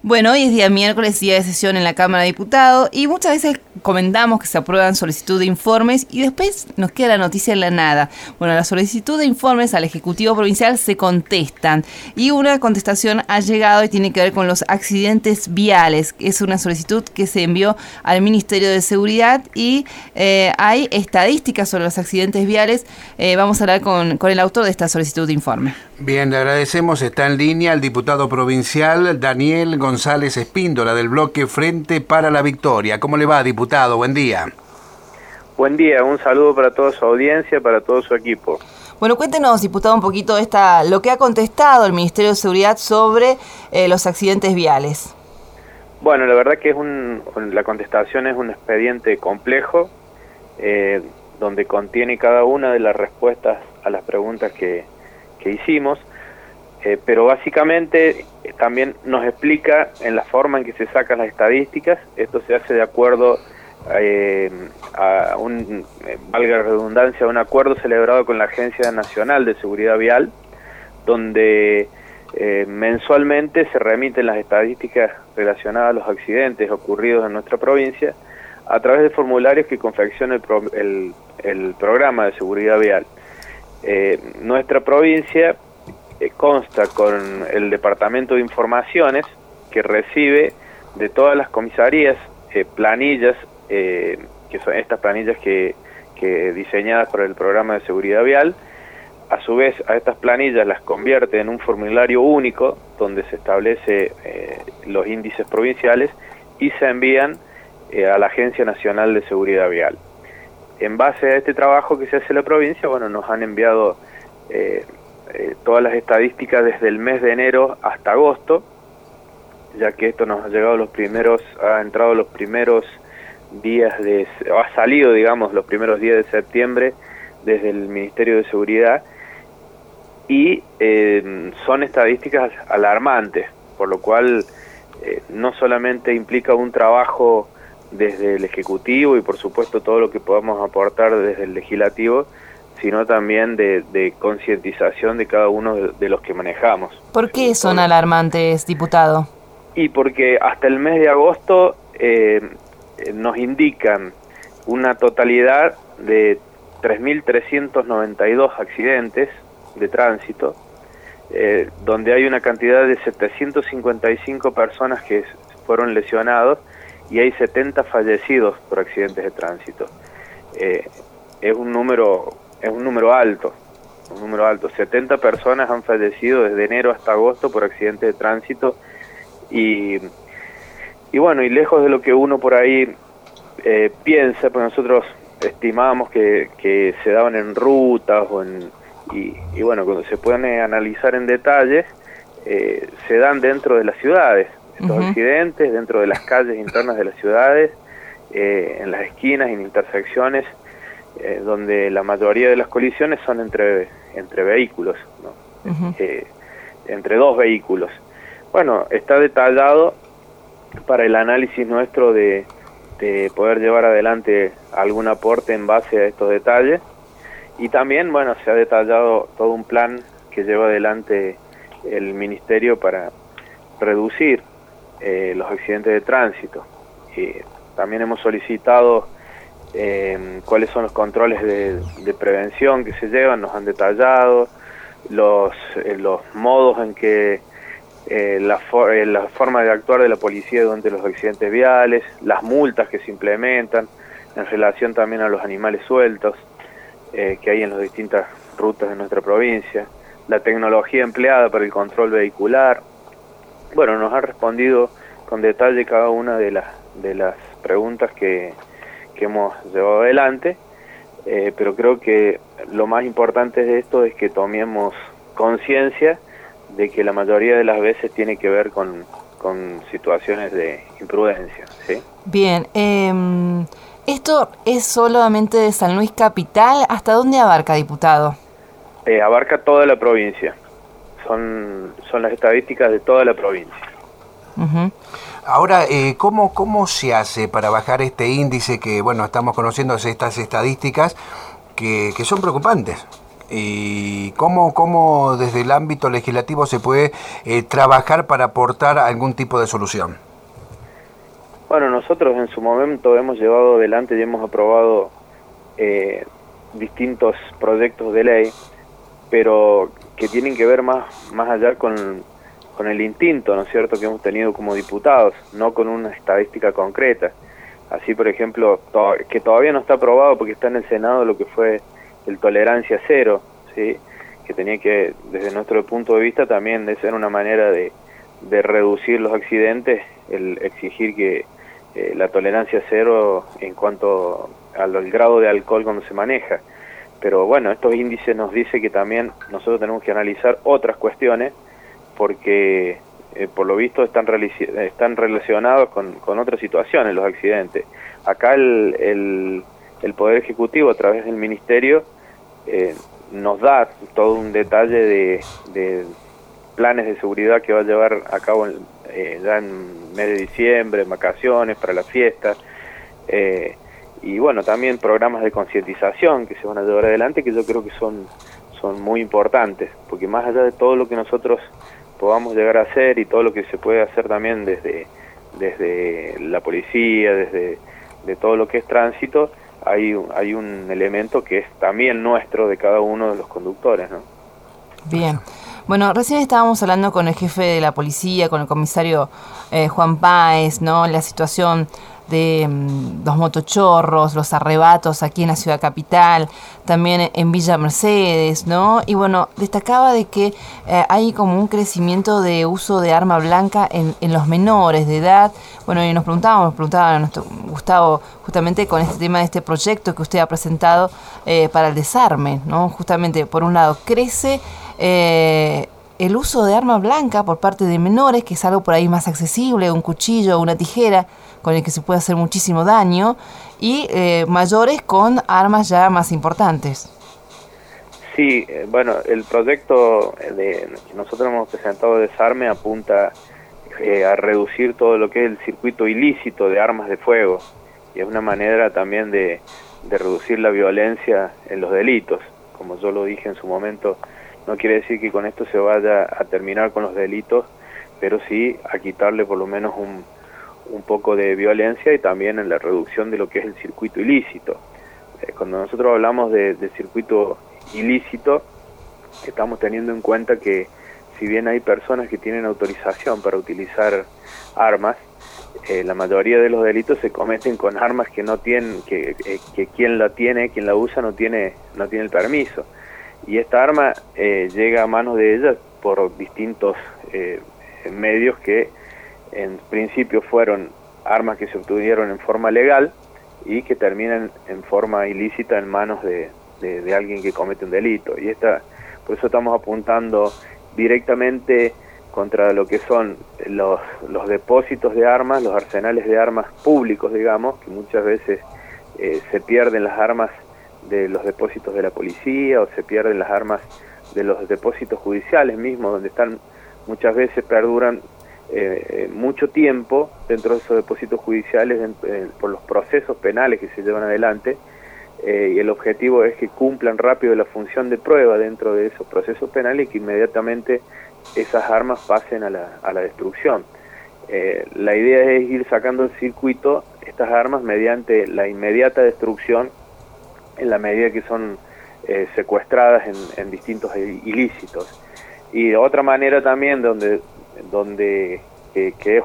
Bueno, hoy es día miércoles, día de sesión en la Cámara de Diputados y muchas veces comentamos que se aprueban solicitud de informes y después nos queda la noticia en la nada. Bueno, la solicitud de informes al Ejecutivo Provincial se contestan y una contestación ha llegado y tiene que ver con los accidentes viales. Es una solicitud que se envió al Ministerio de Seguridad y hay estadísticas sobre los accidentes viales. Vamos a hablar con el autor de esta solicitud de informe. Bien, le agradecemos. Está en línea el diputado provincial Daniel González Espíndola del bloque Frente para la Victoria. ¿Cómo le va, diputado? Buen día. Buen día, un saludo para toda su audiencia, para todo su equipo. Bueno, cuéntenos, diputado, un poquito lo que ha contestado el Ministerio de Seguridad sobre los accidentes viales. Bueno, la verdad que la contestación es un expediente complejo, donde contiene cada una de las respuestas a las preguntas que hicimos, pero básicamente también nos explica en la forma en que se sacan las estadísticas. Esto se hace de acuerdo a valga la redundancia, a un acuerdo celebrado con la Agencia Nacional de Seguridad Vial, donde mensualmente se remiten las estadísticas relacionadas a los accidentes ocurridos en nuestra provincia a través de formularios que confecciona el programa de seguridad vial. Nuestra provincia consta con el Departamento de Informaciones, que recibe de todas las comisarías planillas, que son estas planillas que diseñadas por el programa de seguridad vial. A su vez, a estas planillas las convierte en un formulario único donde se establece los índices provinciales y se envían a la Agencia Nacional de Seguridad Vial. En base a este trabajo que se hace en la provincia, bueno, nos han enviado todas las estadísticas desde el mes de enero hasta agosto, ya que esto nos ha llegado ha entrado los primeros días ha salido, digamos, los primeros días de septiembre desde el Ministerio de Seguridad, y son estadísticas alarmantes, por lo cual no solamente implica un trabajo desde el Ejecutivo y por supuesto todo lo que podamos aportar desde el Legislativo, sino también de concientización de cada uno de los que manejamos. ¿Por qué son alarmantes, diputado? Y porque hasta el mes de agosto nos indican una totalidad de 3.392 accidentes de tránsito, donde hay una cantidad de 755 personas que fueron lesionados y hay 70 fallecidos por accidentes de tránsito. Es un número alto, 70 personas han fallecido desde enero hasta agosto por accidentes de tránsito, y bueno, y lejos de lo que uno por ahí piensa, pues nosotros estimábamos que se daban en rutas y bueno, cuando se pueden analizar en detalle, se dan dentro de las ciudades. Estos accidentes dentro de las calles internas de las ciudades, en las esquinas y en intersecciones, donde la mayoría de las colisiones son entre vehículos, ¿no? Entre dos vehículos. Bueno, está detallado para el análisis nuestro de poder llevar adelante algún aporte en base a estos detalles, y también, bueno, se ha detallado todo un plan que lleva adelante el Ministerio para reducir los accidentes de tránsito. También hemos solicitado cuáles son los controles de prevención que se llevan, nos han detallado los modos en que la forma de actuar de la policía durante los accidentes viales, las multas que se implementan en relación también a los animales sueltos que hay en las distintas rutas de nuestra provincia, la tecnología empleada para el control vehicular. Bueno, nos ha respondido con detalle cada una de las preguntas que hemos llevado adelante, pero creo que lo más importante de esto es que tomemos conciencia de que la mayoría de las veces tiene que ver con situaciones de imprudencia, ¿sí? Bien, ¿esto es solamente de San Luis Capital? ¿Hasta dónde abarca, diputado? Abarca toda la provincia. Son las estadísticas de toda la provincia. Ahora, ¿cómo se hace para bajar este índice que, bueno, estamos conociendo estas estadísticas que son preocupantes? ¿Y cómo desde el ámbito legislativo se puede trabajar para aportar algún tipo de solución? Bueno, nosotros en su momento hemos llevado adelante y hemos aprobado distintos proyectos de ley, pero que tienen que ver más allá con el instinto, ¿no es cierto?, que hemos tenido como diputados, no con una estadística concreta. Así, por ejemplo, que todavía no está aprobado porque está en el Senado lo que fue el tolerancia cero, ¿sí?, que tenía que, desde nuestro punto de vista, también de ser una manera de reducir los accidentes, el exigir que la tolerancia cero en cuanto al grado de alcohol cuando se maneja. Pero bueno, estos índices nos dicen que también nosotros tenemos que analizar otras cuestiones, porque por lo visto están relacionados con otras situaciones los accidentes. Acá el Poder Ejecutivo, a través del Ministerio, nos da todo un detalle de planes de seguridad que va a llevar a cabo ya en mes de diciembre, en vacaciones, para las fiestas, y bueno, también programas de concientización que se van a llevar adelante, que yo creo que son muy importantes, porque más allá de todo lo que nosotros podamos llegar a hacer y todo lo que se puede hacer también desde la policía, de todo lo que es tránsito, hay un elemento que es también nuestro, de cada uno de los conductores, ¿no? Bien. Bueno, recién estábamos hablando con el jefe de la policía, con el comisario Juan Páez, ¿no? La situación de los motochorros, los arrebatos aquí en la ciudad capital, también en Villa Mercedes, ¿no? Y bueno, destacaba de que hay como un crecimiento de uso de arma blanca en los menores de edad. Bueno, y nos preguntaba a nuestro Gustavo, justamente con este tema de este proyecto que usted ha presentado para el desarme, ¿no? Justamente, por un lado, crece el uso de arma blanca por parte de menores, que es algo por ahí más accesible, un cuchillo, una tijera, con el que se puede hacer muchísimo daño, y mayores con armas ya más importantes. Sí, bueno, el proyecto que nosotros hemos presentado de desarme apunta a reducir todo lo que es el circuito ilícito de armas de fuego, y es una manera también de reducir la violencia en los delitos. Como yo lo dije en su momento, no quiere decir que con esto se vaya a terminar con los delitos, pero sí a quitarle por lo menos un poco de violencia, y también en la reducción de lo que es el circuito ilícito. Cuando nosotros hablamos de circuito ilícito, estamos teniendo en cuenta que si bien hay personas que tienen autorización para utilizar armas, la mayoría de los delitos se cometen con armas que no tienen, que quien la usa no tiene el permiso. Y esta arma llega a manos de ellas por distintos medios que en principio fueron armas que se obtuvieron en forma legal y que terminan en forma ilícita en manos de alguien que comete un delito. Y por eso estamos apuntando directamente contra lo que son los depósitos de armas, los arsenales de armas públicos, digamos, que muchas veces se pierden las armas de los depósitos de la policía, o se pierden las armas de los depósitos judiciales mismos, donde muchas veces perduran mucho tiempo dentro de esos depósitos judiciales por los procesos penales que se llevan adelante, y el objetivo es que cumplan rápido la función de prueba dentro de esos procesos penales, y que inmediatamente esas armas pasen a la destrucción. La idea es ir sacando del circuito estas armas mediante la inmediata destrucción, en la medida que son secuestradas en distintos ilícitos. Y otra manera también donde que es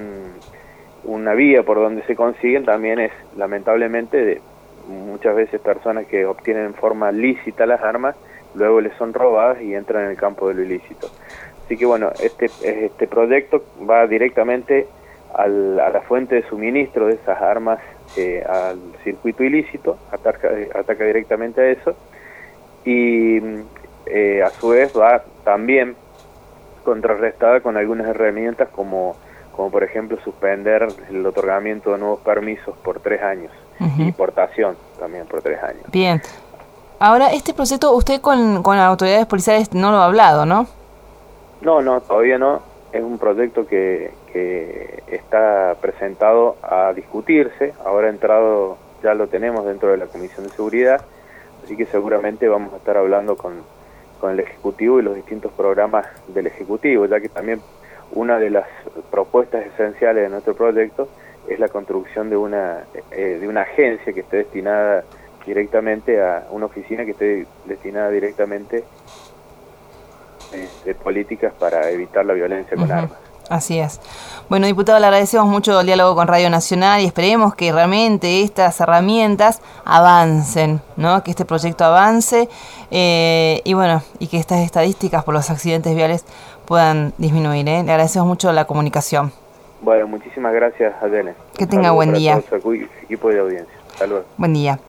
una vía por donde se consiguen, también es lamentablemente de muchas veces personas que obtienen en forma lícita las armas, luego les son robadas y entran en el campo de lo ilícito. Así que bueno, este proyecto va directamente a la fuente de suministro de esas armas, al circuito ilícito, ataca directamente a eso, y a su vez va también contrarrestada con algunas herramientas como por ejemplo suspender el otorgamiento de nuevos permisos por 3 años, y portación también por 3 años. Bien. Ahora, este proyecto usted con las autoridades policiales no lo ha hablado, ¿no? No, todavía no. Es un proyecto que está presentado a discutirse. Ahora ya lo tenemos dentro de la Comisión de Seguridad, Así que seguramente vamos a estar hablando con el Ejecutivo y los distintos programas del Ejecutivo, ya que también una de las propuestas esenciales de nuestro proyecto es la construcción de una agencia que esté destinada directamente a una oficina que esté destinada directamente de políticas para evitar la violencia con armas. Así es. Bueno, diputado, le agradecemos mucho el diálogo con Radio Nacional y esperemos que realmente estas herramientas avancen, ¿no? Que este proyecto avance y bueno, y que estas estadísticas por los accidentes viales puedan disminuir, ¿eh? Le agradecemos mucho la comunicación. Bueno, muchísimas gracias, Adele. Que tenga buen día. Todo su equipo de audiencia. Hasta luego. Buen día.